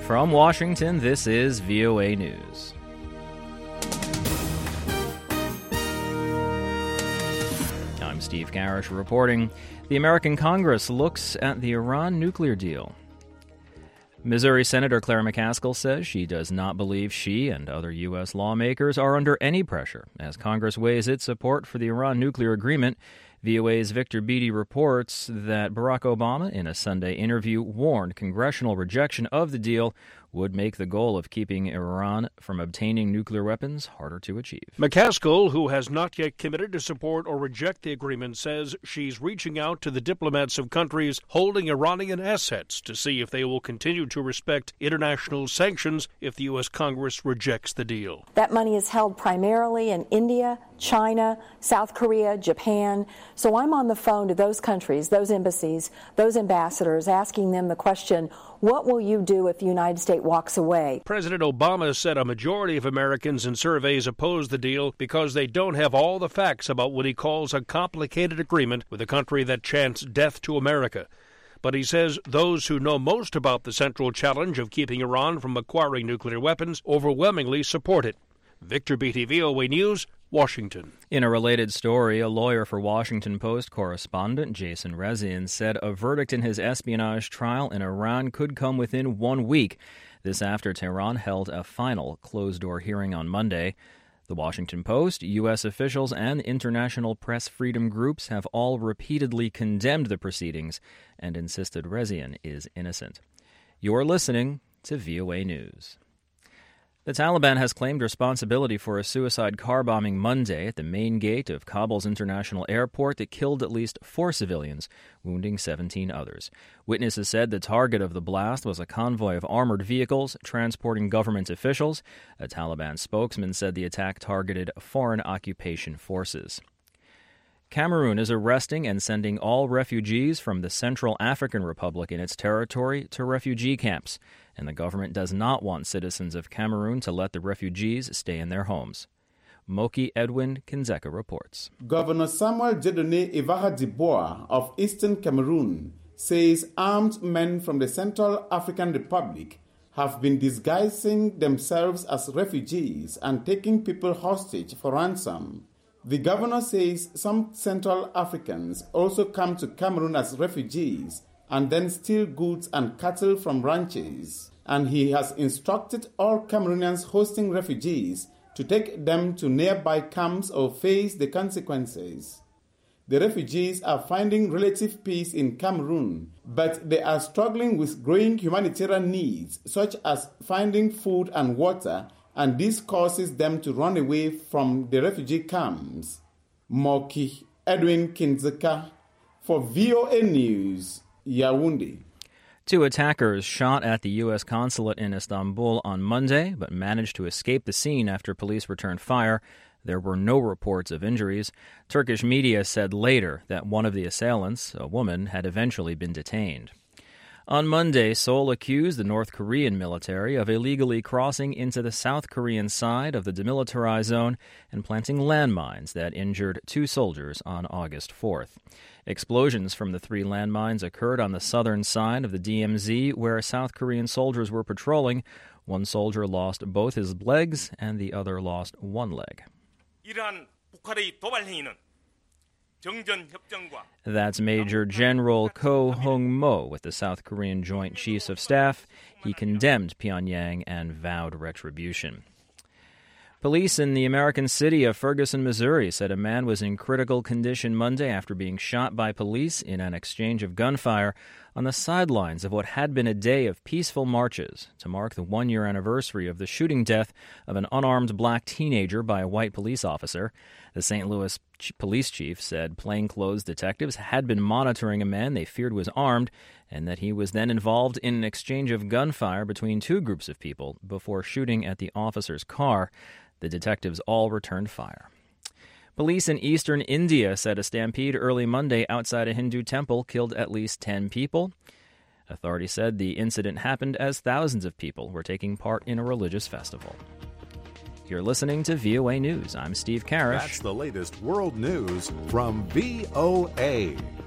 From Washington, this is VOA News. I'm Steve Garish reporting. The American Congress looks at the Iran nuclear deal. Missouri Senator Claire McCaskill says she does not believe she and other U.S. lawmakers are under any pressure as Congress weighs its support for the Iran nuclear agreement. VOA's Victor Beattie reports that Barack Obama, in a Sunday interview, warned congressional rejection of the deal would make the goal of keeping Iran from obtaining nuclear weapons harder to achieve. McCaskill, who has not yet committed to support or reject the agreement, says she's reaching out to the diplomats of countries holding Iranian assets to see if they will continue to respect international sanctions if the U.S. Congress rejects the deal. That money is held primarily in India, China, South Korea, Japan. So I'm on the phone to those countries, those embassies, those ambassadors, asking them the question, what will you do if the United States walks away? President Obama said a majority of Americans in surveys oppose the deal because they don't have all the facts about what he calls a complicated agreement with a country that chants death to America. But he says those who know most about the central challenge of keeping Iran from acquiring nuclear weapons overwhelmingly support it. Victor Beattie, VOA News, Washington. In a related story, a lawyer for Washington Post correspondent Jason Rezaian said a verdict in his espionage trial in Iran could come within 1 week. This after Tehran held a final closed-door hearing on Monday. The Washington Post, U.S. officials, and international press freedom groups have all repeatedly condemned the proceedings and insisted Rezaian is innocent. You're listening to VOA News. The Taliban has claimed responsibility for a suicide car bombing Monday at the main gate of Kabul's international airport that killed at least 4 civilians, wounding 17 others. Witnesses said the target of the blast was a convoy of armored vehicles transporting government officials. A Taliban spokesman said the attack targeted foreign occupation forces. Cameroon is arresting and sending all refugees from the Central African Republic in its territory to refugee camps, and the government does not want citizens of Cameroon to let the refugees stay in their homes. Moki Edwin Kinzeka reports. Governor Samuel Dieudonné Ivara-Dibois of Eastern Cameroon says armed men from the Central African Republic have been disguising themselves as refugees and taking people hostage for ransom. The governor says some Central Africans also come to Cameroon as refugees and then steal goods and cattle from ranches. And he has instructed all Cameroonians hosting refugees to take them to nearby camps or face the consequences. The refugees are finding relative peace in Cameroon, but they are struggling with growing humanitarian needs such as finding food and water, and this causes them to run away from the refugee camps. Moki Edwin Kinzeka for VOA News, Yaoundé. 2 attackers shot at the U.S. consulate in Istanbul on Monday, but managed to escape the scene after police returned fire. There were no reports of injuries. Turkish media said later that one of the assailants, a woman, had eventually been detained. On Monday, Seoul accused the North Korean military of illegally crossing into the South Korean side of the demilitarized zone and planting landmines that injured 2 soldiers on August 4th. Explosions from the 3 landmines occurred on the southern side of the DMZ, where South Korean soldiers were patrolling. One soldier lost both his legs, and the other lost one leg. That's Major General Ko Hong-mo with the South Korean Joint Chiefs of Staff. He condemned Pyongyang and vowed retribution. Police in the American city of Ferguson, Missouri, said a man was in critical condition Monday after being shot by police in an exchange of gunfire on the sidelines of what had been a day of peaceful marches to mark the 1-year anniversary of the shooting death of an unarmed black teenager by a white police officer. The St. Louis police chief said plainclothes detectives had been monitoring a man they feared was armed and that he was then involved in an exchange of gunfire between 2 groups of people before shooting at the officer's car. The detectives all returned fire. Police in eastern India said a stampede early Monday outside a Hindu temple killed at least 10 people. Authorities said the incident happened as thousands of people were taking part in a religious festival. You're listening to VOA News. I'm Steve Karish. That's the latest world news from VOA.